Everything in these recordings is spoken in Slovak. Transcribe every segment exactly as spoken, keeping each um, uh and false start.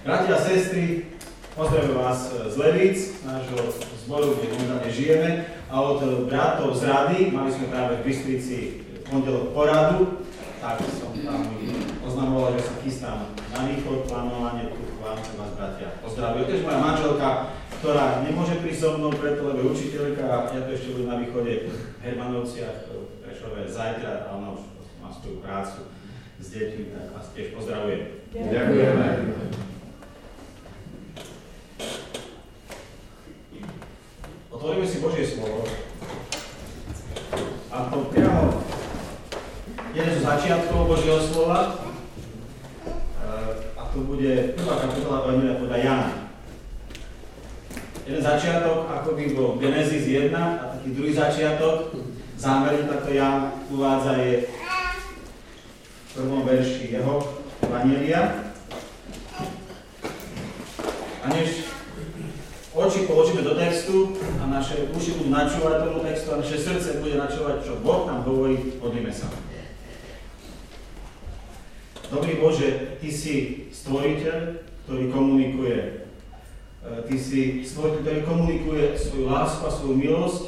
Bratia a sestry, pozdravujem vás z Levíc, nášho zboru, kde momentálne žijeme. A od bratov z rady, mali sme práve v Bystrici pondelok poradu, tak som tam oznamoval, že sa chystám na východ, plánovanie tu vám, vás bratia pozdravujem. Tiež moja manželka, ktorá nemôže prísť so mnou preto, lebo je učiteľka a ja tu ešte budem na východe v Hermanovciach, v Prešove zajtra, a ona už má svoju prácu s deťmi, tak vás tiež pozdravujem. Ďakujeme. Otvoríme si Božie slovo. A to priamo jeden zo začiatkov Božieho slova. A to bude prvá kapitola Evanjelia podľa Jana. Jeden začiatok, ako by bol Genesis jeden, a taký druhý začiatok, zámerne takto Jan uvádza je v prvom verši jeho Evanjelia. A než oči položíme do textu a naše uši budú načúvať tomu textu a naše srdce bude načúvať, čo Boh nám hovorí, modlíme sa. Dobrý Bože, Ty si stvoriteľ, ktorý komunikuje. Ty si stvoriteľ, ktorý komunikuje svoju lásku a svoju milosť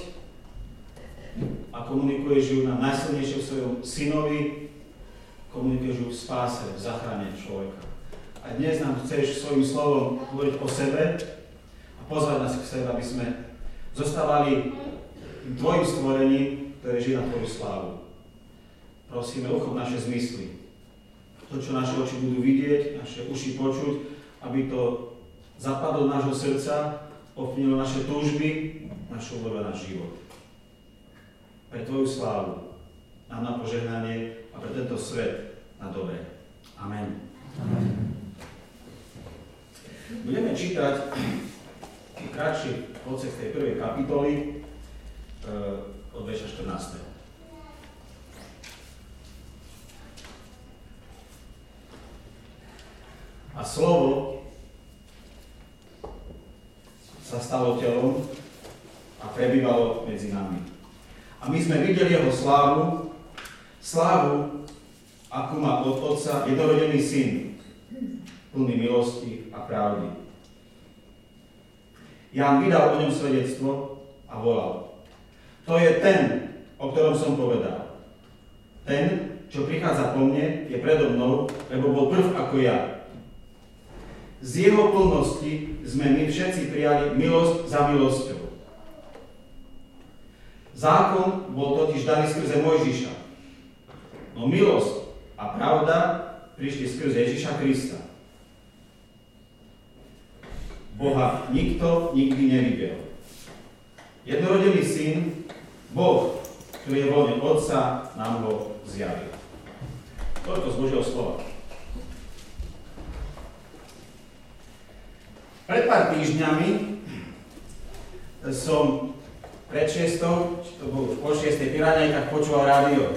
a komunikuješ ju na najsilnejšom svojom synovi, komunikuješ ju v spáse, v záchrane človeka. A dnes nám chceš svojím slovom hovoriť o sebe, pozvať nás k sebe, aby sme zostávali tým Tvojim stvorením, ktoré žije na Tvoju slávu. Prosíme, uchop naše zmysly. To, čo naše oči budú vidieť, naše uši počuť, aby to zapadlo do nášho srdca, ovplyvnilo naše túžby, našu voľbu a náš život. Pre Tvoju slávu, nám na požehnanie a pre tento svet na dobre. Amen. Amen. Budeme čítať kratší odsek tej prvej kapitoly e, od verša štrnásteho. A slovo sa stalo telom a prebývalo medzi nami. A my sme videli jeho slávu, slávu, akú má od Otca jednorodený syn, plný milosti a pravdy. Ján vydal o ňom svedectvo a volal. To je ten, o ktorom som povedal. Ten, čo prichádza po mne, je predo mnou, lebo bol prv ako ja. Z jeho plnosti sme my všetci prijali milosť za milosťou. Zákon bol totiž daný skrze Mojžiša. No milosť a pravda prišli skrze Ježiša Krista. Boha nikto nikdy nevidel. Jednorodený syn, Boh, ktorý je voľne Otca, nám ho zjavil. Toľko z Božieho slova. Pred pár týždňami som pred šiestou, či to bolo po šiestej Piráňajkách, počúval rádio.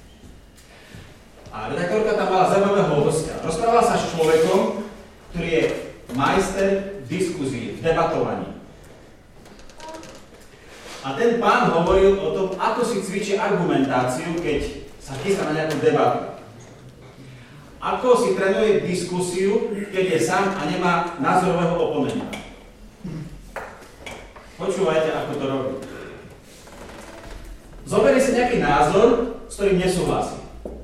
A redaktorka tam mala zaujímavého hostia. Rozprávala sa s človekom, ktorý je majster diskuzii, v debatovaní. A ten pán hovoril o tom, ako si cvičí argumentáciu, keď sa chystá na nejakú debatu. Ako si trénuje diskusiu, keď je sám a nemá názorového oponenta. Počúvajte, ako to robí. Zoberie si nejaký názor, s ktorým nesúhlasí.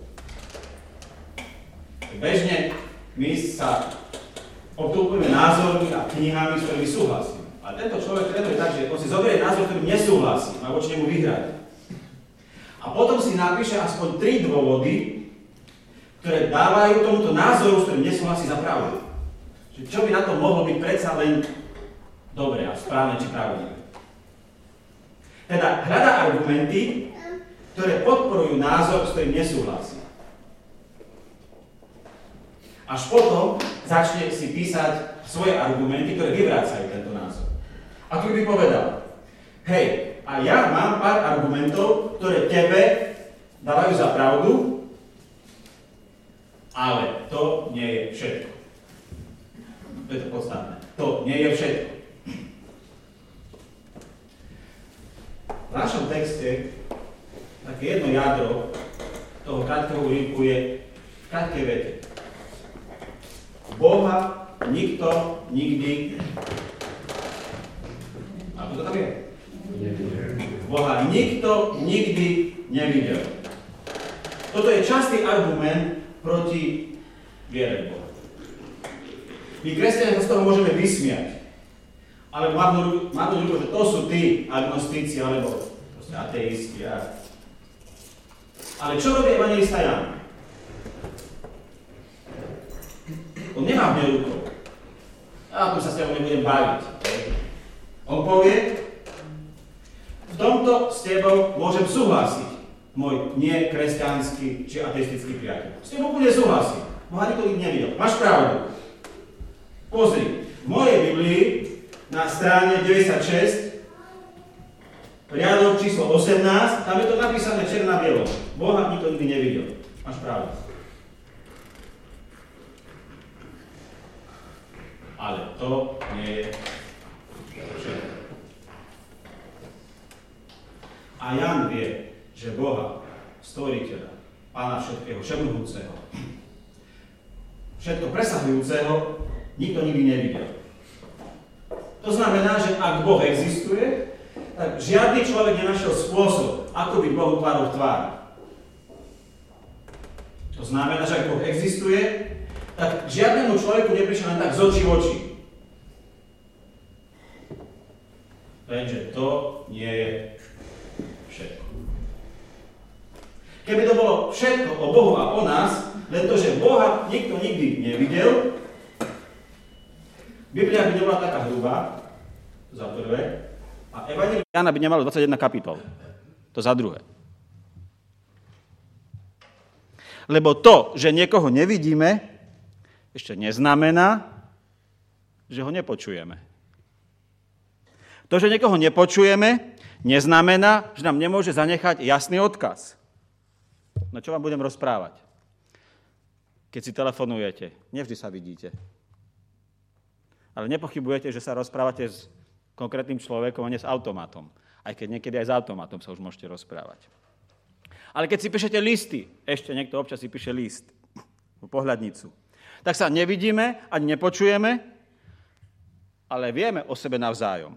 Bežne my sa obklopujeme názormi a knihami, s ktorými súhlasím. A tento človek trénuje tak, že on si zoberie názor, ktorým nesúhlasí, má voči nemu vyhrať. A potom si napíše aspoň tri dôvody, ktoré dávajú tomuto názoru, s ktorým nesúhlasí, za pravdu. Čiže čo by na to mohlo byť predsa len dobré a správne či pravdivé. Teda hľadá argumenty, ktoré podporujú názor, s ktorým nesúhlasí. Až potom začne si písať svoje argumenty, ktoré vyvrácajú tento názor. A tu by povedal, hej, a ja mám pár argumentov, ktoré tebe dávajú za pravdu, ale to nie je všetko. To je to podstatné. To nie je všetko. V našom texte také jedno jadro toho krátkeho úryvku je v krátkej vete. Boha nikto nikto nikdy... Ako to tam je? Boha nikto nikdy nevidel. Toto je častý argument proti viere v Boha. My kresťania sa z toho môžeme vysmiať. Ale mávnu ruku, že to sú tí agnostici, alebo proste ateisti. Ja. Ale čo robí evanjelista Ján? On nemá v rukou. Ja tu sa s tebou nebudem baviť. On povie, v tomto s tebou môžem súhlasiť, môj nekresťanský či ateistický priateľ. S tebou bude súhlasiť. Boha nikto nikdy nevidel. Máš pravdu. Pozri, v mojej Biblii na strane deväťdesiatšesť, riadok číslo osemnásť, tam je to napísané černé na bielo. Boha nikto nikdy nevidel. Máš pravdu. Ale to nie je všetko. A Ján vie, že Boha, stvoriteľa, Pána všetkého, všemohúceho, všetko presahujúceho, nikto nikdy nevidel. To znamená, že ak Boh existuje, tak žiadny človek nenašiel spôsob, ako by Bohu tvárou v tvári. To znamená, že ak Boh existuje, tak žiadnemu človeku neprišiel len tak z očí v oči. Lenže to nie je všetko. Keby to bolo všetko o Bohu a o nás, len to, že Boha nikto nikdy nevidel, Biblia by nebola taká hrubá, za prvé, a Evanjelium Jána by nemalo dvadsaťjeden kapitol. To za druhé. Lebo to, že niekoho nevidíme, ešte neznamená, že ho nepočujeme. To, že niekoho nepočujeme, neznamená, že nám nemôže zanechať jasný odkaz. No čo vám budem rozprávať? Keď si telefonujete, nevždy sa vidíte. Ale nepochybujete, že sa rozprávate s konkrétnym človekom a nie s automatom. Aj keď niekedy aj s automatom sa už môžete rozprávať. Ale keď si píšete listy, ešte niekto občas si píše list, pohľadnicu, tak sa nevidíme ani nepočujeme, ale vieme o sebe navzájom.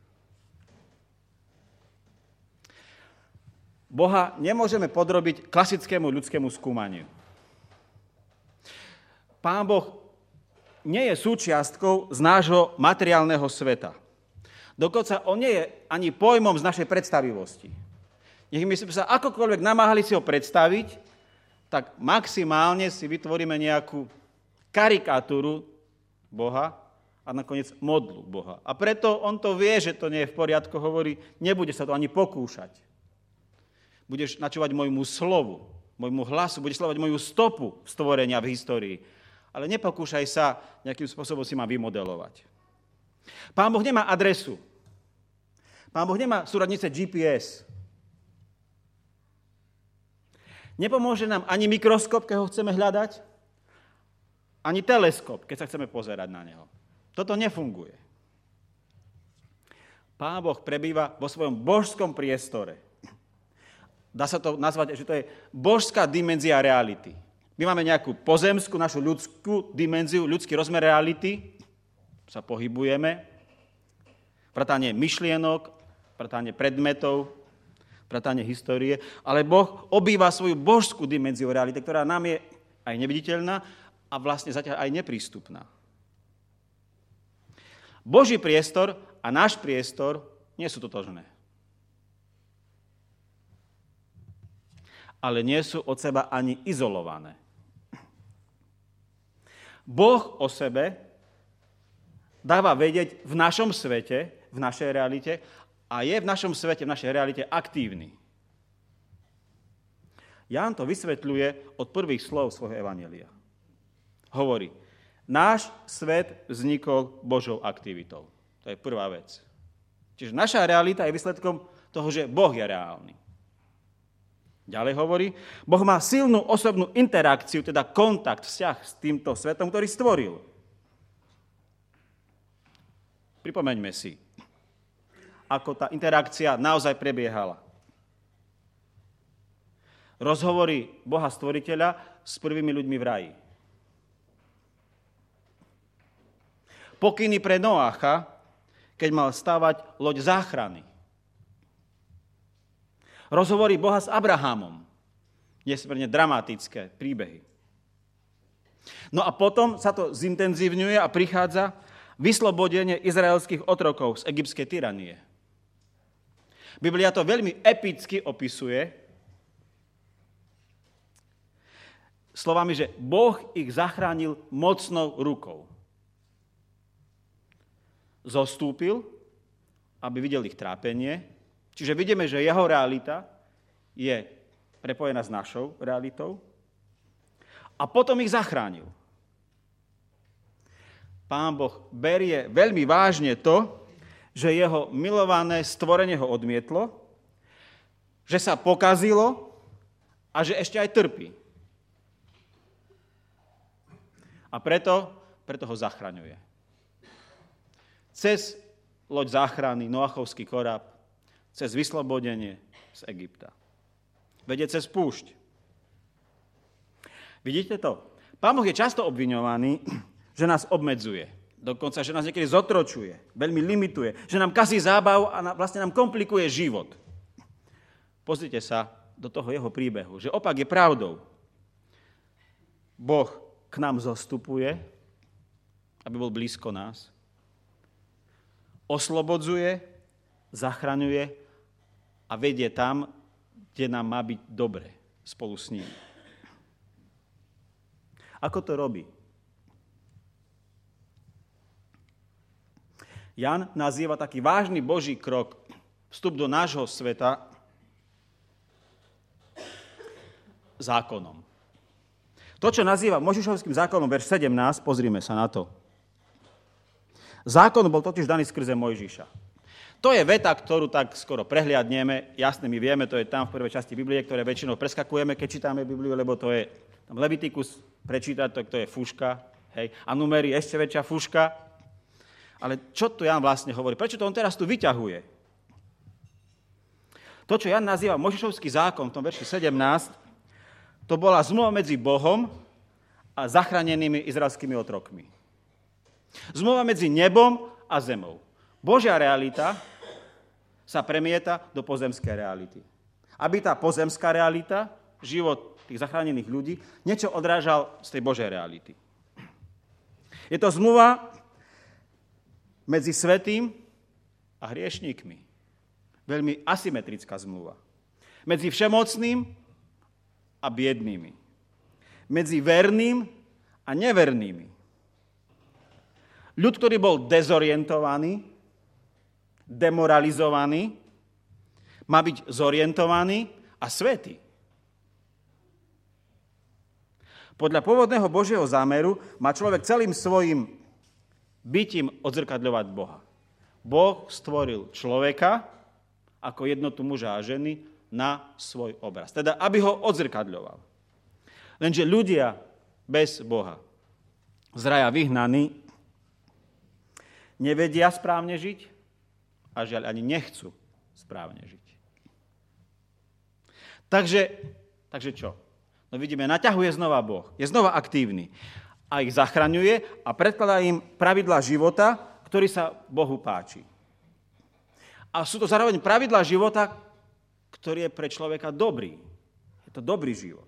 Boha nemôžeme podrobiť klasickému ľudskému skúmaniu. Pán Boh nie je súčiastkou z nášho materiálneho sveta. Dokonca on nie je ani pojmom z našej predstavivosti. Nech my sme sa akokoľvek namáhali si ho predstaviť, tak maximálne si vytvoríme nejakú karikatúru Boha a nakoniec modlu Boha. A preto on to vie, že to nie je v poriadku, hovorí, nebude sa to ani pokúšať. Budeš načúvať môjmu slovu, môjmu hlasu, budeš sledovať moju stopu stvorenia v histórii. Ale nepokúšaj sa nejakým spôsobom si ma vymodelovať. Pán Boh nemá adresu. Pán Boh nemá súradnice G P S. Nepomôže nám ani mikroskop, keď ho chceme hľadať, ani teleskop, keď sa chceme pozerať na neho. Toto nefunguje. Pán Boh prebýva vo svojom božskom priestore. Dá sa to nazvať, že to je božská dimenzia reality. My máme nejakú pozemskú, našu ľudskú dimenziu, ľudský rozmer reality, sa pohybujeme, vrátane myšlienok, vrátane predmetov, vrátane histórie, ale Boh obýva svoju božskú dimenziu reality, ktorá nám je aj neviditeľná a vlastne zatiaľ aj neprístupná. Boží priestor a náš priestor nie sú totožné. Ale nie sú od seba ani izolované. Boh o sebe dáva vedieť v našom svete, v našej realite a je v našom svete, v našej realite aktívny. Ján to vysvetľuje od prvých slov svojho evanjelia. Hovorí, náš svet vznikol Božou aktivitou. To je prvá vec. Čiže naša realita je výsledkom toho, že Boh je reálny. Ďalej hovorí, Boh má silnú osobnú interakciu, teda kontakt, vzťah s týmto svetom, ktorý stvoril. Pripomeňme si, ako tá interakcia naozaj prebiehala. Rozhovory Boha stvoriteľa s prvými ľuďmi v raji. Pokyny pre Noácha, keď mal stavať loď záchrany. Rozhovory Boha s Abrahamom. Nesmierne dramatické príbehy. No a potom sa to zintenzívňuje a prichádza vyslobodenie izraelských otrokov z egyptskej tyranie. Biblia to veľmi epicky opisuje slovami, že Boh ich zachránil mocnou rukou. Zostúpil, aby videl ich trápenie. Čiže vidíme, že jeho realita je prepojená s našou realitou. A potom ich zachránil. Pán Boh berie veľmi vážne to, že jeho milované stvorenie ho odmietlo, že sa pokazilo a že ešte aj trpí. A preto, preto ho zachraňuje. Cez loď záchrany, Noachovský koráb, cez vyslobodenie z Egypta. Vedie cez púšť. Vidíte to? Pán Boh je často obviňovaný, že nás obmedzuje. Dokonca, že nás niekedy zotročuje, veľmi limituje, že nám kazí zábav a vlastne nám komplikuje život. Pozrite sa do toho jeho príbehu, že opak je pravdou. Boh k nám zostupuje, aby bol blízko nás. Oslobodzuje, zachraňuje a vedie tam, kde nám má byť dobre spolu s ním. Ako to robí? Jan nazýva taký vážny Boží krok, vstup do nášho sveta, zákonom. To, čo nazýva Mojžišovským zákonom, verš sedemnásť, pozrime sa na to. Zákon bol totiž daný skrze Mojžiša. To je veta, ktorú tak skoro prehliadneme. Jasne, my vieme, to je tam v prvej časti Biblie, ktoré väčšinou preskakujeme, keď čítame Bibliu, lebo to je tam Levitikus, prečítať to, to je fuška, hej, a Númery ešte väčšia fuška. Ale čo tu Jan vlastne hovorí? Prečo to on teraz tu vyťahuje? To, čo Jan nazýva Mojžišovský zákon v tom verši sedemnásť, to bola zmluva medzi Bohom a zachránenými izraelskými otrokmi. Zmluva medzi nebom a zemou. Božia realita sa premieta do pozemskej reality. Aby tá pozemská realita, život tých zachránených ľudí, niečo odrážal z tej Božej reality. Je to zmluva medzi svätým a hriešníkmi. Veľmi asymetrická zmluva. Medzi všemocným a biednými. Medzi verným a nevernými. Ľud, ktorý bol dezorientovaný, demoralizovaný, má byť zorientovaný a svätý. Podľa pôvodného Božieho zámeru má človek celým svojim bytím odzrkadľovať Boha. Boh stvoril človeka ako jednotu muža a ženy na svoj obraz. Teda, aby ho odzrkadľoval. Lenže ľudia bez Boha, z raja vyhnaní, nevedia správne žiť a žiaľ ani nechcú správne žiť. Takže, takže čo? No vidíme, naťahuje znova Boh, je znova aktívny a ich zachraňuje a predkladá im pravidlá života, ktorý sa Bohu páči. A sú to zároveň pravidlá života, ktorý je pre človeka dobrý. Je to dobrý život.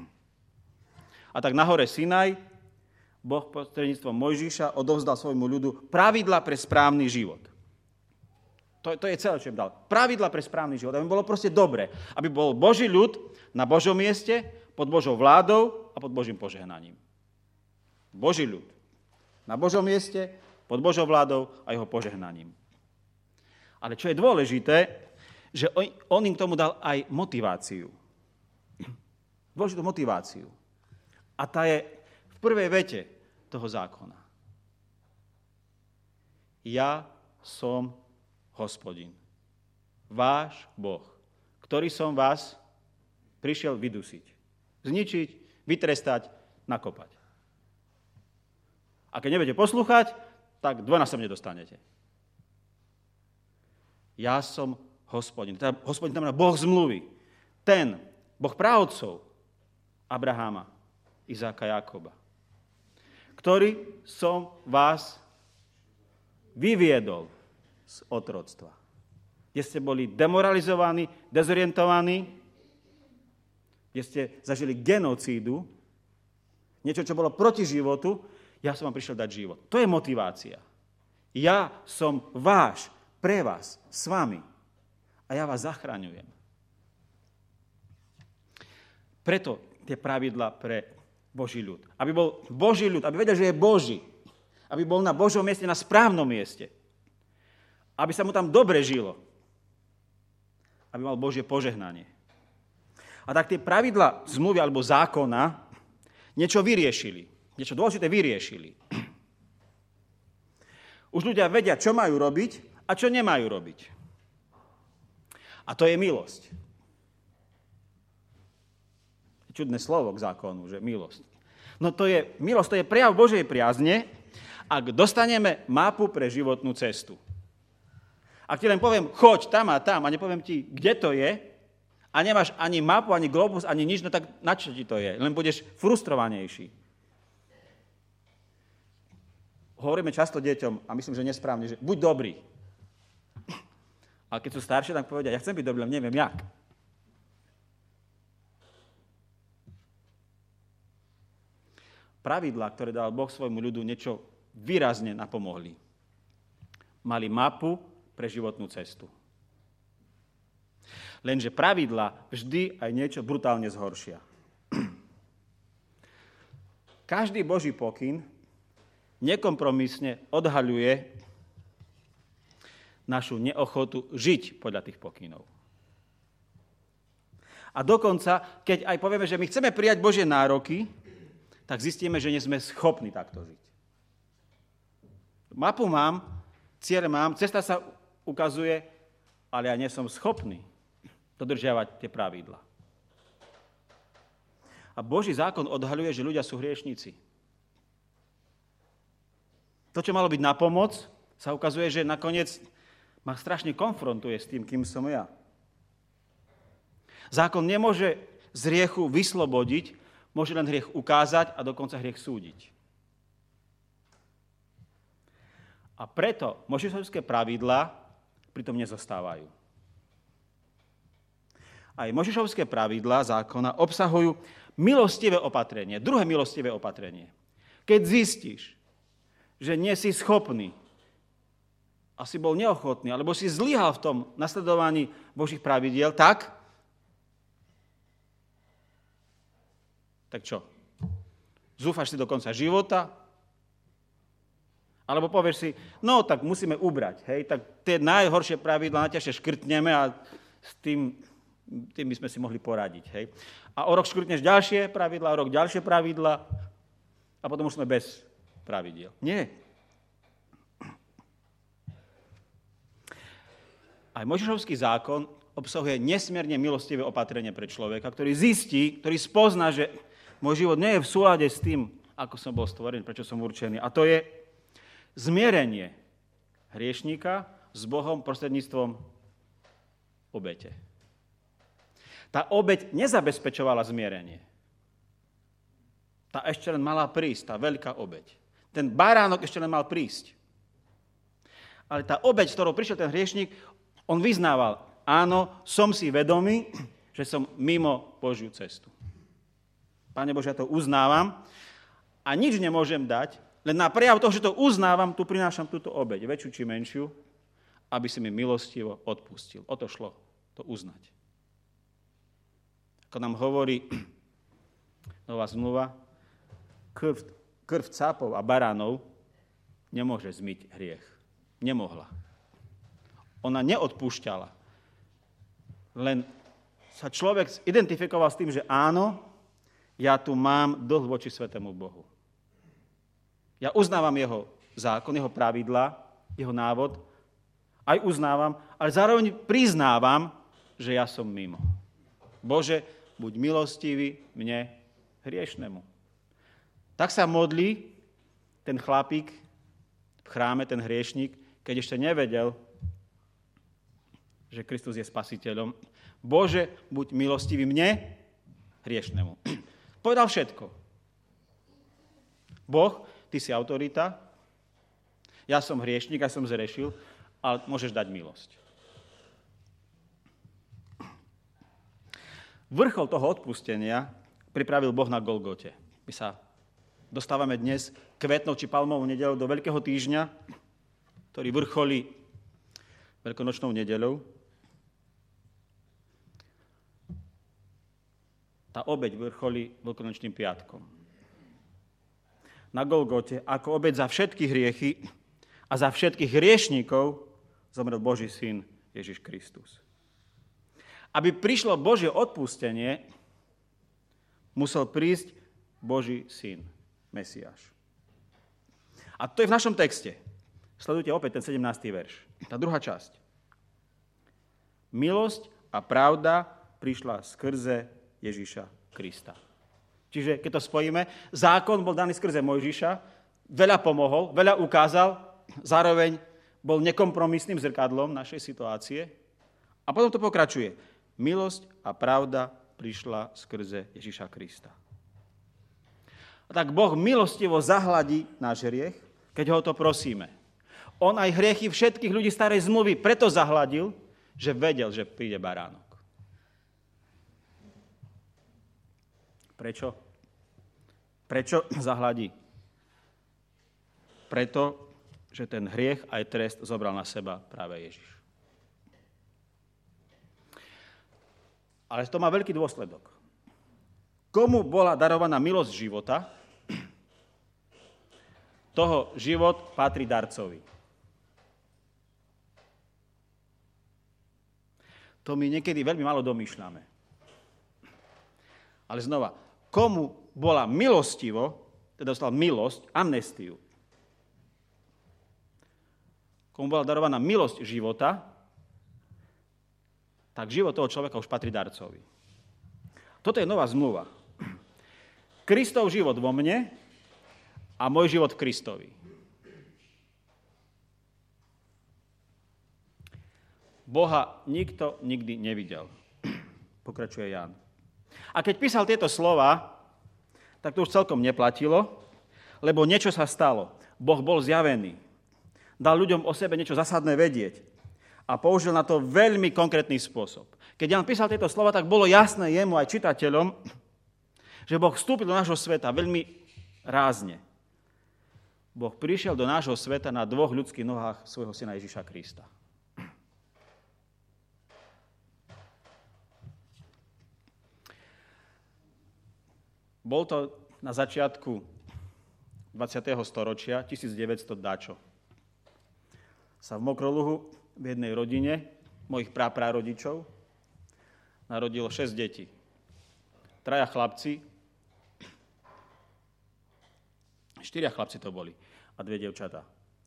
A tak na hore Sinaj Boh prostredníctvom Mojžiša odovzdal svojmu ľudu pravidlá pre správny život. To, to je celé, čo im dal. Pravidlá pre správny život, aby bolo proste dobre. Aby bol Boží ľud na Božom mieste, pod Božou vládou a pod Božím požehnaním. Boží ľud na Božom mieste, pod Božou vládou a jeho požehnaním. Ale čo je dôležité, že on, on im k tomu dal aj motiváciu. Dôležitú motiváciu. A tá je v prvej vete toho zákona. Ja som Hospodin, váš Boh, ktorý som vás prišiel vydusiť, zničiť, vytrestať, nakopať. A keď nebudete poslúchať, tak dvojnásobne dostanete. Ja som Hospodin. Teda Hospodin znamená Boh zmluvy. Ten, Boh praotcov Abraháma, Izáka, Jákoba, ktorý som vás vyviedol z otroctva. Kde ste boli demoralizovaní, dezorientovaní, kde ste zažili genocídu, niečo, čo bolo proti životu, ja som vám prišiel dať život. To je motivácia. Ja som váš, pre vás, s vami. A ja vás zachraňujem. Preto tie pravidlá pre Boží ľud. Aby bol Boží ľud, aby vedel, že je Boží. Aby bol na Božom mieste, na správnom mieste. Aby sa mu tam dobre žilo. Aby mal Božie požehnanie. A tak tie pravidlá zmluvy alebo zákona niečo vyriešili. Niečo dôležité vyriešili. Už ľudia vedia, čo majú robiť a čo nemajú robiť. A to je milosť. Čudné slovo k zákonu, že milosť. No to je, milosť to je prejav Božej priazne, ak dostaneme mapu pre životnú cestu. Ak ti len poviem, choď tam a tam a nepoviem ti, kde to je, a nemáš ani mapu, ani globus, ani nič, no tak na čo ti to je? Len budeš frustrovanejší. Hovoríme často deťom, a myslím, že nesprávne, že buď dobrý. Ale keď sú staršie, tak povedia, ja chcem byť dobrý, ale neviem jak. Pravidlá, ktoré dal Boh svojmu ľudu, niečo výrazne napomohli. Mali mapu pre životnú cestu. Lenže pravidlá vždy aj niečo brutálne zhoršia. Každý Boží pokyn nekompromisne odhaľuje našu neochotu žiť podľa tých pokynov. A dokonca, keď aj povieme, že my chceme prijať Božie nároky, tak zistíme, že nie sme schopní takto žiť. Mapu mám, cieľ mám, cesta sa ukazuje, ale ja nie som schopný dodržiavať tie pravidlá. A Boží zákon odhaľuje, že ľudia sú hriešnici. To, čo malo byť na pomoc, sa ukazuje, že nakoniec ma strašne konfrontuje s tým, kým som ja. Zákon nemôže z hriechu vyslobodiť, môže len hriech ukázať a dokonca hriech súdiť. A preto mojžišovské pravidlá pritom nezostávajú. Aj mojžišovské pravidlá zákona obsahujú milostivé opatrenie, druhé milostivé opatrenie. Keď zistíš, že nie si schopný, a si bol neochotný, alebo si zlyhal v tom nasledovaní Božích pravidiel, tak? Tak čo? Zúfaš si do konca života? Alebo povieš si, no tak musíme ubrať, hej, tak tie najhoršie pravidlá najťažšie škrtneme a s tým, tým by sme si mohli poradiť, hej. A o rok škrtneš ďalšie pravidlá, o rok ďalšie pravidlá a potom už sme bez pravidiel. Nie. Aj Mojžišovský zákon obsahuje nesmierne milostivé opatrenie pre človeka, ktorý zistí, ktorý spozná, že môj život nie je v súlade s tým, ako som bol stvorený, prečo som určený. A to je zmierenie hriešníka s Bohom prostredníctvom obete. Tá obeť nezabezpečovala zmierenie. Tá ešte len mala prísť, tá veľká obeť. Ten baránok ešte len mal prísť. Ale tá obeť, s ktorou prišiel ten hriešník, on vyznával, áno, som si vedomý, že som mimo Božiu cestu. Pane Bože, ja to uznávam a nič nemôžem dať, len na prejav toho, že to uznávam, tu prinášam túto obeť, väčšiu či menšiu, aby si mi milostivo odpustil. O to šlo, to uznať. Ako nám hovorí nová zmluva, krv, krv cápov a baránov nemôže zmyť hriech. Nemohla. Ona neodpúšťala. Len sa človek identifikoval s tým, že áno, ja tu mám dlh voči Svätému Bohu. Ja uznávam jeho zákon, jeho pravidlá, jeho návod, aj uznávam, ale zároveň priznávam, že ja som mimo. Bože, buď milostivý mne, hriešnemu. Tak sa modlí ten chlapík v chráme, ten hriešník, keď ešte nevedel, že Kristus je spasiteľom. Bože, buď milostivý mne, hriešnemu. Povedal všetko. Boh, ty si autorita, ja som hriešnik, ja som zrešil, ale môžeš dať milosť. Vrchol toho odpustenia pripravil Boh na Golgote. My sa dostávame dnes kvetnou či palmovou nedeľou do Veľkého týždňa, ktorý vrcholí Veľkonočnou nedeľou. Tá obeť vrcholí Veľkonočným piatkom. Na Golgote ako obeť za všetky hriechy a za všetkých hriešníkov zomrel Boží syn Ježiš Kristus. Aby prišlo Božie odpustenie, musel prísť Boží syn, Mesiáš. A to je v našom texte. Sledujte opäť ten sedemnásty verš. Tá druhá časť. Milosť a pravda prišla skrze Ježiša Krista. Čiže keď to spojíme, zákon bol daný skrze Mojžiša, veľa pomohol, veľa ukázal, zároveň bol nekompromisným zrkadlom našej situácie. A potom to pokračuje. Milosť a pravda prišla skrze Ježiša Krista. A tak Boh milostivo zahladí náš hriech, keď ho to prosíme. On aj hriechy všetkých ľudí starej zmluvy preto zahladil, že vedel, že príde baránok. Prečo? Prečo zahladí? Preto, že ten hriech aj trest zobral na seba práve Ježiš. Ale to má veľký dôsledok. Komu bola darovaná milosť života, toho život patrí darcovi. To my niekedy veľmi málo domýšľame. Ale znova, komu bola milostivo, teda dostal milosť, amnestiu, komu bola darovaná milosť života, tak život toho človeka už patrí darcovi. Toto je nová zmluva. Kristov život vo mne a môj život v Kristovi. Boha nikto nikdy nevidel. Pokračuje Ján. A keď písal tieto slova, tak to už celkom neplatilo, lebo niečo sa stalo. Boh bol zjavený. Dal ľuďom o sebe niečo zásadné vedieť. A použil na to veľmi konkrétny spôsob. Keď Ján písal tieto slova, tak bolo jasné jemu aj čitateľom, že Boh vstúpil do nášho sveta veľmi rázne. Boh prišiel do nášho sveta na dvoch ľudských nohách svojho syna Ježiša Krista. Bol to na začiatku dvadsiateho storočia, tisícdeväťsto dačo. Sa v Mokroluhu v jednej rodine mojich praprarodičov narodilo šesť detí. Traja chlapci, štyria chlapci to boli a dve dievčatá.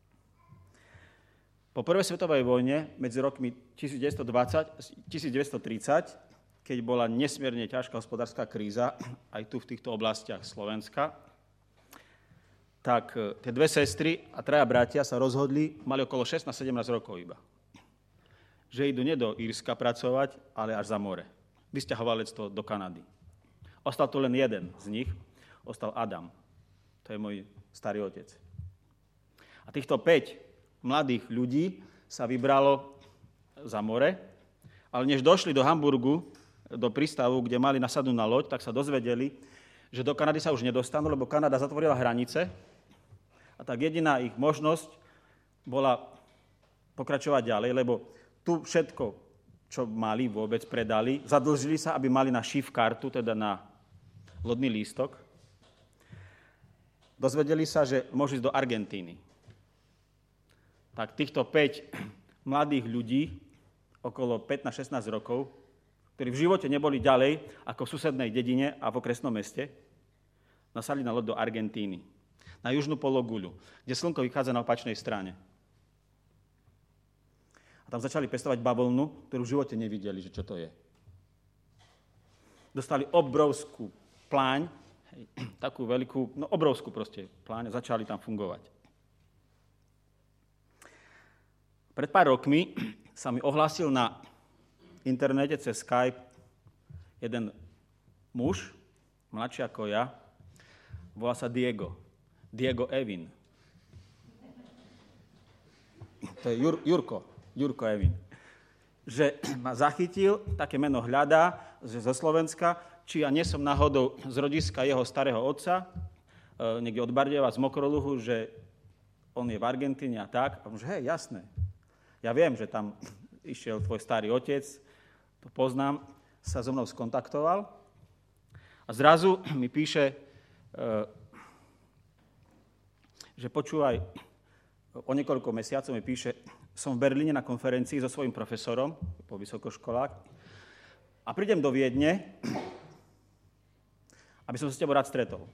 Po prvej svetovej vojne medzi rokmi devätnásťstodvadsať a devätnásťstotridsať, keď bola nesmierne ťažká hospodárska kríza aj tu v týchto oblastiach Slovenska, tak tie dve sestry a traja bratia sa rozhodli, mali okolo šestnásť sedemnásť rokov iba, že idú nie do Írska pracovať, ale až za more. Vysťahovalectvo do Kanady. Ostal tu len jeden z nich, ostal Adam. To je môj starý otec. A týchto päť mladých ľudí sa vybralo za more, ale než došli do Hamburgu, do prístavu, kde mali nasadnúť na loď, tak sa dozvedeli, že do Kanady sa už nedostanú, lebo Kanada zatvorila hranice a tak jediná ich možnosť bola pokračovať ďalej, lebo tu všetko, čo mali, vôbec predali, zadlžili sa, aby mali na shift kartu, teda na lodný lístok. Dozvedeli sa, že môžu ísť do Argentíny. Tak týchto päť mladých ľudí, okolo pätnásť šestnásť rokov, ktorí v živote neboli ďalej ako v susednej dedine a v okresnom meste, nasadli na loď do Argentíny, na južnú pologuľu, kde slnko vychádza na opačnej strane. A tam začali pestovať bavlnu, ktorú v živote nevideli, že čo to je. Dostali obrovskú pláň, hej, takú veľkú, no obrovskú proste pláň a začali tam fungovať. Pred pár rokmi sa mi ohlásil na internete cez Skype jeden muž, mladší ako ja, volá sa Diego. Diego Evin. to je Jur, Jurko, Jurko Evin, že ma zachytil, také meno hľadá zo Slovenska, či ja nie som náhodou z rodiska jeho starého otca, niekde od Bardejova z Mokroluhu, že on je v Argentíne a tak. A on že hej, jasné. Ja viem, že tam išiel tvoj starý otec, to poznám, sa so mnou skontaktoval a zrazu mi píše, že počúvaj, o niekoľko mesiacov mi píše, som v Berlíne na konferencii so svojím profesorom, po vysokoškolách, a prídem do Viedne, aby som sa s tebou rád stretol.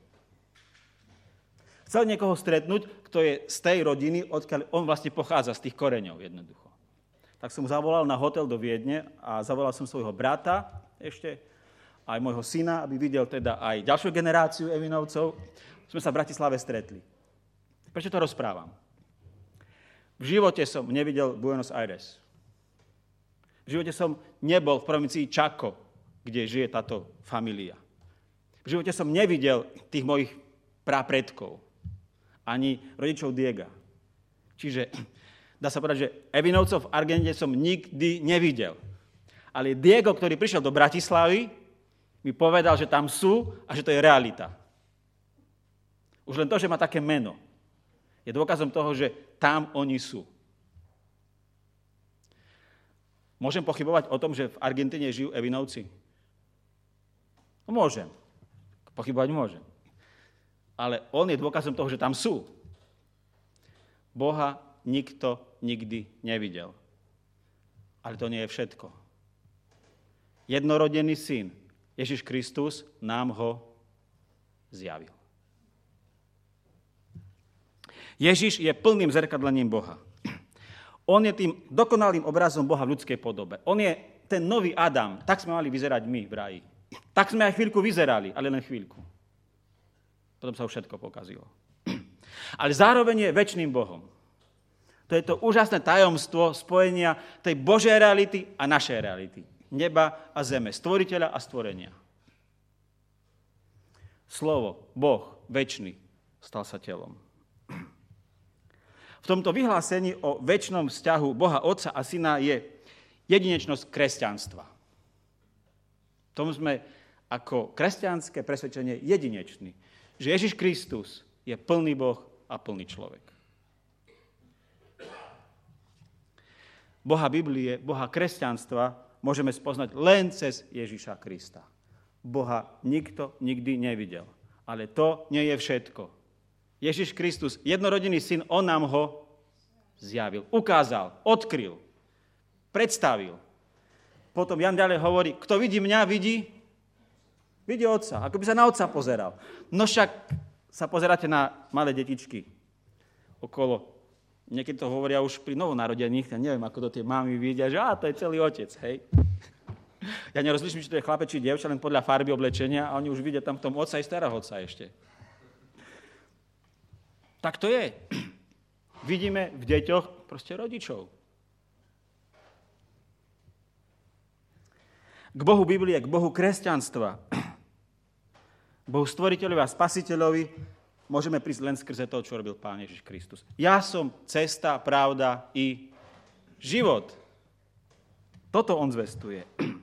Chcel niekoho stretnúť, kto je z tej rodiny, odkiaľ on vlastne pochádza, z tých koreňov jednoducho. Tak som zavolal na hotel do Viedne a zavolal som svojho brata ešte, aj môjho syna, aby videl teda aj ďalšiu generáciu Evinovcov. Sme sa v Bratislave stretli. Prečo to rozprávam? V živote som nevidel Buenos Aires. V živote som nebol v provincii Chaco, kde žije táto familia. V živote som nevidel tých mojich prapredkov, ani rodičov Diega. Čiže dá sa povedať, že Evinovcov v Argentíne som nikdy nevidel. Ale Diego, ktorý prišiel do Bratislavy, mi povedal, že tam sú a že to je realita. Už len to, že má také meno, je dôkazom toho, že tam oni sú. Môžem pochybovať o tom, že v Argentíne žijú Evinovci? No, môžem. Pochybovať môžem. Ale on je dôkazom toho, že tam sú. Boha nikto nikdy nevidel. Ale to nie je všetko. Jednorodený syn, Ježiš Kristus, nám ho zjavil. Ježiš je plným zrkadlením Boha. On je tým dokonalým obrazom Boha v ľudskej podobe. On je ten nový Adam. Tak sme mali vyzerať my v raji. Tak sme aj chvíľku vyzerali, ale len chvíľku. Potom sa už všetko pokazilo. Ale zároveň je večným Bohom. To je to úžasné tajomstvo spojenia tej Božej reality a našej reality. Neba a zeme, stvoriteľa a stvorenia. Slovo, Boh, večný, stal sa telom. V tomto vyhlásení o večnom vzťahu Boha Otca a Syna je jedinečnosť kresťanstva. V tom sme ako kresťanské presvedčenie jedineční, že Ježiš Kristus je plný Boh a plný človek. Boha Biblie, Boha kresťanstva môžeme spoznať len cez Ježiša Krista. Boha nikto nikdy nevidel. Ale to nie je všetko. Ježiš Kristus, jednorodený syn, on nám ho zjavil, ukázal, odkryl, predstavil. Potom Jan ďalej hovorí, kto vidí mňa, vidí, vidí Otca, ako by sa na Otca pozeral. No však sa pozeráte na malé detičky okolo. Niekedy to hovoria už pri novonarodených, ja neviem, ako to tie mamy vidia, že á, to je celý otec, hej. Ja nerozliším, či to je chlapec, či dievča, len podľa farby oblečenia a oni už vidia tam v tom otca i starého otca ešte. Tak to je. Vidíme v deťoch proste rodičov. K Bohu Biblie, k Bohu kresťanstva, Bohu stvoriteľovi a spasiteľovi môžeme prísť len skrze to, čo robil Pán Ježiš Kristus. Ja som cesta, pravda i život. Toto on zvestuje.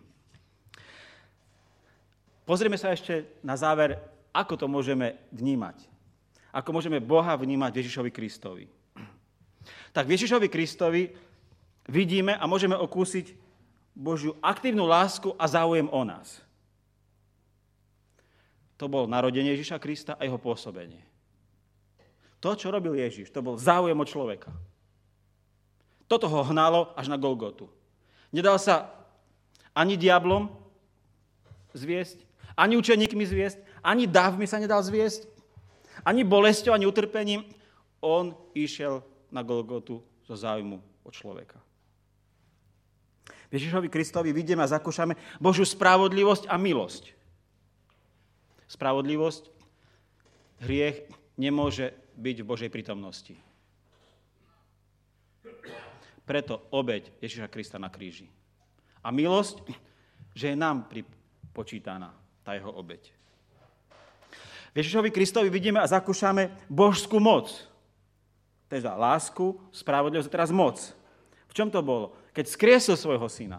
Pozrieme sa ešte na záver, ako to môžeme vnímať. Ako môžeme Boha vnímať v Ježišovi Kristovi. Tak v Ježišovi Kristovi vidíme a môžeme okúsiť Božiu aktívnu lásku a záujem o nás. To bol narodenie Ježiša Krista a jeho pôsobenie. To, čo robil Ježiš, to bol záujem o človeka. Toto ho hnalo až na Golgotu. Nedal sa ani diablom zviesť, ani učeníkmi zviesť, ani dávmi sa nedal zviesť, ani bolesťou, ani utrpením. On išiel na Golgotu zo záujmu o človeka. V Ježišovi Kristovi vidíme a zakúšame Božiu spravodlivosť a milosť. Spravodlivosť, hriech nemôže byť v Božej prítomnosti. Preto obeť Ježiša Krista na kríži. A milosť, že je nám pripočítaná tá jeho obeť. V Ježišovi Kristovi vidíme a zakúšame božskú moc. Teda lásku, spravodlivosť a teraz moc. V čom to bolo? Keď skriesil svojho syna.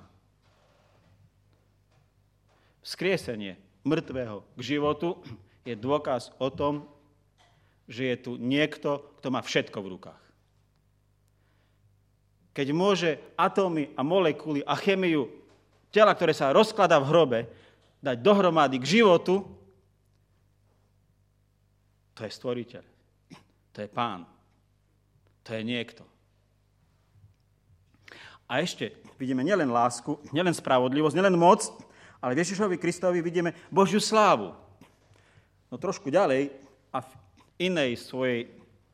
Vzkriesenie mŕtvého k životu je dôkaz o tom, že je tu niekto, kto má všetko v rukách. Keď môže atómy a molekuly a chemiu tela, ktoré sa rozkladá v hrobe, dať dohromady k životu, to je stvoriteľ. To je pán. To je niekto. A ešte vidíme nielen lásku, nielen spravodlivosť, nielen moc, ale v Ježišovi Kristovi vidíme Božiu slávu. No trošku ďalej a v inej svojej e,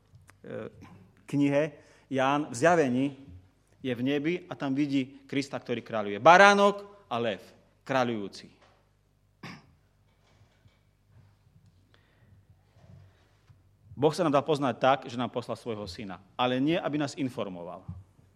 knihe Ján v Zjavení je v nebi a tam vidí Krista, ktorý kráľuje. Baránok a lev, kráľujúci. Boh sa nám dal poznať tak, že nám poslal svojho syna, ale nie, aby nás informoval.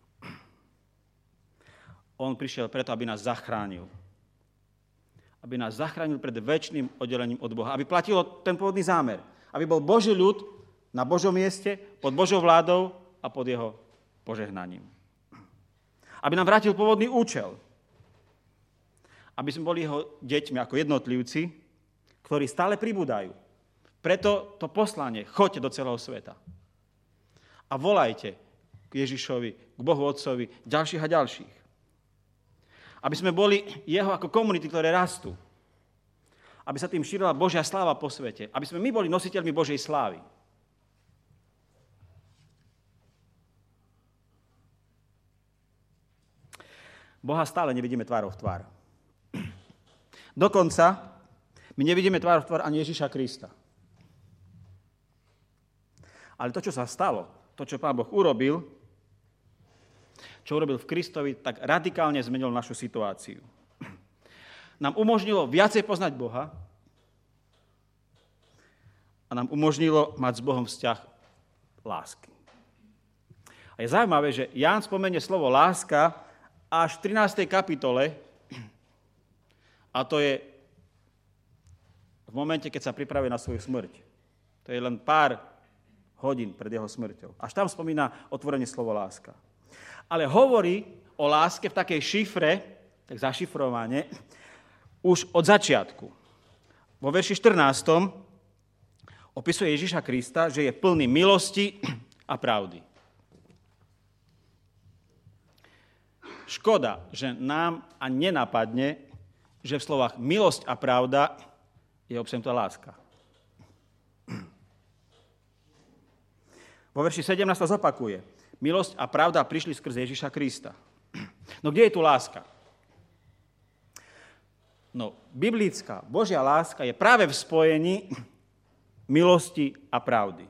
On prišiel preto, aby nás zachránil. Aby nás zachránil pred večným oddelením od Boha. Aby platilo ten pôvodný zámer. Aby bol Boží ľud na Božom mieste, pod Božou vládou a pod jeho požehnaním. Aby nám vrátil pôvodný účel. Aby sme boli jeho deťmi ako jednotlivci, ktorí stále pribúdajú. Preto to poslanie, choďte do celého sveta. A volajte k Ježišovi, k Bohu Otcovi, ďalších a ďalších. Aby sme boli jeho ako komunity, ktoré rastú. Aby sa tým šírila Božia sláva po svete. Aby sme my boli nositeľmi Božej slávy. Boha stále nevidíme tvárou v tvár. Dokonca my nevidíme tvár v tvár ani Ježiša Krista. Ale to, čo sa stalo, to, čo Pán Boh urobil, čo urobil v Kristovi, tak radikálne zmenil našu situáciu. Nám umožnilo viacej poznať Boha a nám umožnilo mať s Bohom vzťah lásky. A je zaujímavé, že Ján spomenie slovo láska až v trinástej kapitole, a to je v momente, keď sa pripravuje na svoju smrť. To je len pár hodín pred jeho smrťou. Až tam spomína otvorenie slovo láska. Ale hovorí o láske v takej šifre, tak zašifrovane, už od začiatku. Vo verši štrnástom opisuje Ježiša Krista, že je plný milosti a pravdy. Škoda, že nám ani nenapadne, že v slovách milosť a pravda je obsiahnutá láska. Vo verši sedemnástom zopakuje. Milosť a pravda prišli skrze Ježiša Krista. No kde je tu láska? No, biblická, Božia láska je práve v spojení milosti a pravdy.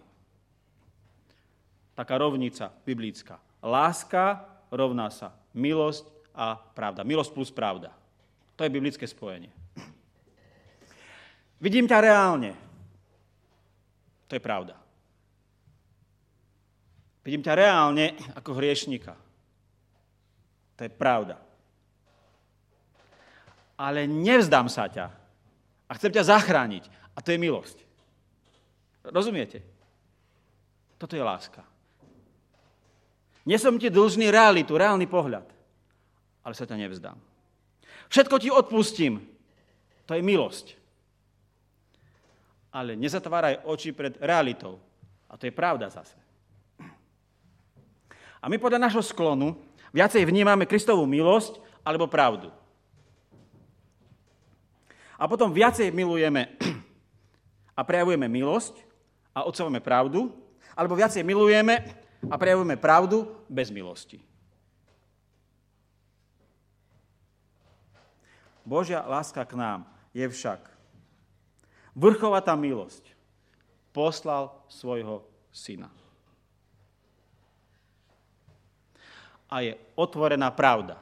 Taká rovnica biblická. Láska rovná sa milosť a pravda. Milosť plus pravda. To je biblické spojenie. Vidím ťa reálne. To je pravda. Vidím ťa reálne ako hriešnika. To je pravda. Ale nevzdám sa ťa. A chcem ťa zachrániť. A to je milosť. Rozumiete? Toto je láska. Nie som ti dlžný realitu, reálny pohľad. Ale sa ťa nevzdám. Všetko ti odpustím. To je milosť. Ale nezatváraj oči pred realitou. A to je pravda zase. A my podľa nášho sklonu viacej vnímame Kristovú milosť alebo pravdu. A potom viacej milujeme a prejavujeme milosť a odsúvame pravdu, alebo viacej milujeme a prejavujeme pravdu bez milosti. Božia láska k nám je však vrchovatá milosť. Poslal svojho syna. A je otvorená pravda.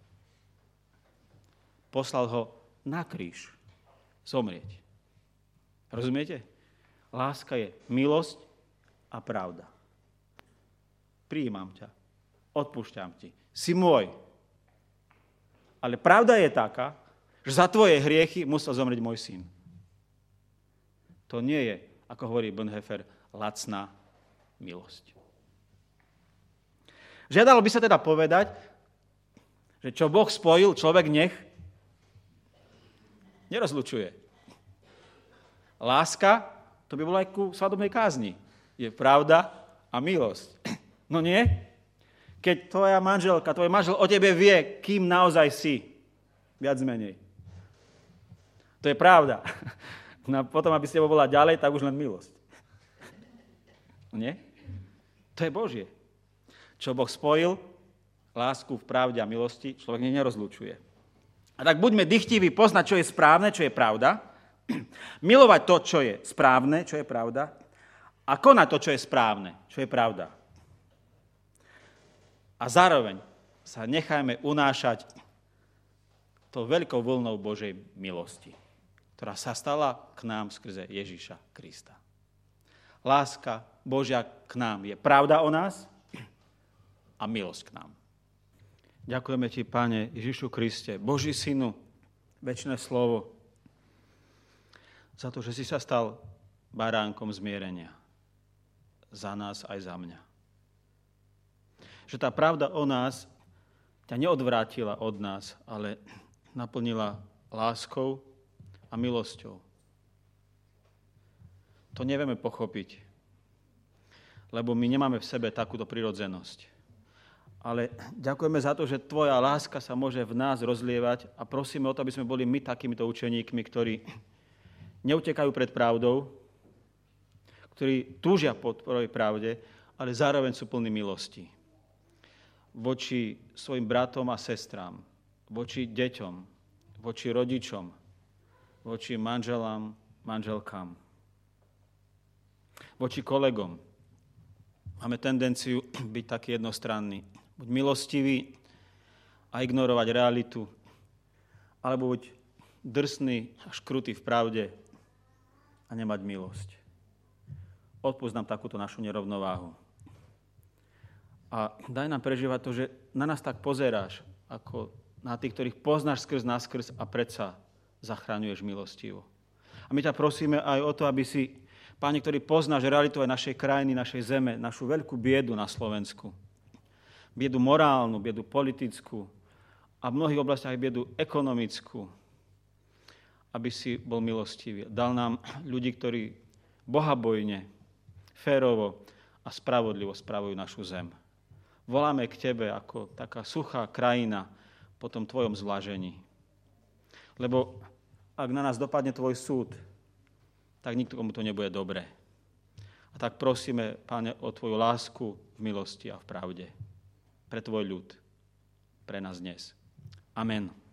Poslal ho na kríž zomrieť. Rozumiete? Láska je milosť a pravda. Prijímam ťa, odpúšťam ti, si môj. Ale pravda je taká, že za tvoje hriechy musel zomrieť môj syn. To nie je, ako hovorí Bonhoeffer, lacná milosť. Žiadalo by sa teda povedať, že čo Boh spojil, človek nech nerozlučuje. Láska, to by bolo aj ku svadobnej kázni. Je pravda a milosť. No nie? Keď tvoja manželka, tvoj manžel o tebe vie, kým naozaj si, viac menej. To je pravda. No potom, aby s tebou bola ďalej, tak už len milosť. Nie? To je Božie. Čo Boh spojil, lásku v pravde a milosti, človek nerozlučuje. A tak buďme dychtiví poznať, čo je správne, čo je pravda, milovať to, čo je správne, čo je pravda, a konať to, čo je správne, čo je pravda. A zároveň sa nechajme unášať tou veľkou vlnou Božej milosti, ktorá sa stala k nám skrze Ježiša Krista. Láska Božia k nám je pravda o nás a milosť k nám. Ďakujeme ti, Pane Ježišu Kriste, Boží Synu, večné slovo, za to, že si sa stal baránkom zmierenia. Za nás aj za mňa. Že tá pravda o nás ťa neodvrátila od nás, ale naplnila láskou a milosťou. To nevieme pochopiť, lebo my nemáme v sebe takúto prirodzenosť. Ale ďakujeme za to, že tvoja láska sa môže v nás rozlievať a prosíme o to, aby sme boli my takýmito učeníkmi, ktorí neutekajú pred pravdou, ktorí túžia po tvojej pravde, ale zároveň sú plní milosti. Voči svojim bratom a sestrám, voči deťom, voči rodičom, voči manželám, manželkám, voči kolegom. Máme tendenciu byť taký jednostranný. Buď milostivý a ignorovať realitu, alebo buď drsný a škrutý v pravde a nemať milosť. Odpusť nám takúto našu nerovnováhu. A daj nám prežívať to, že na nás tak pozeráš, ako na tých, ktorých poznáš skrz naskrz a predsa zachraňuješ milostivo. A my ťa prosíme aj o to, aby si, Páne, ktorý poznáš realitu aj našej krajiny, našej zeme, našu veľkú biedu na Slovensku, biedu morálnu, biedu politickú a v mnohých oblastiach aj biedu ekonomickú, aby si bol milostivý. Dal nám ľudí, ktorí bohabojne, férovo a spravodlivo spravujú našu zem. Voláme k tebe ako taká suchá krajina po tom tvojom zvlážení. Lebo ak na nás dopadne tvoj súd, tak nikomu to nebude dobré. A tak prosíme, Páne, o tvoju lásku v milosti a v pravde. Pre tvoj ľud, pre nás dnes. Amen.